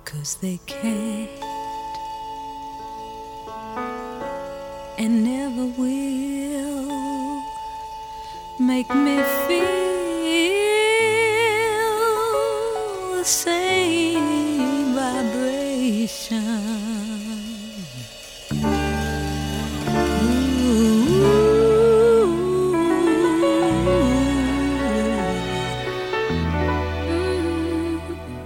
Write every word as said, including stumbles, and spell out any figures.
'cause they can't and never will make me feel the same vibration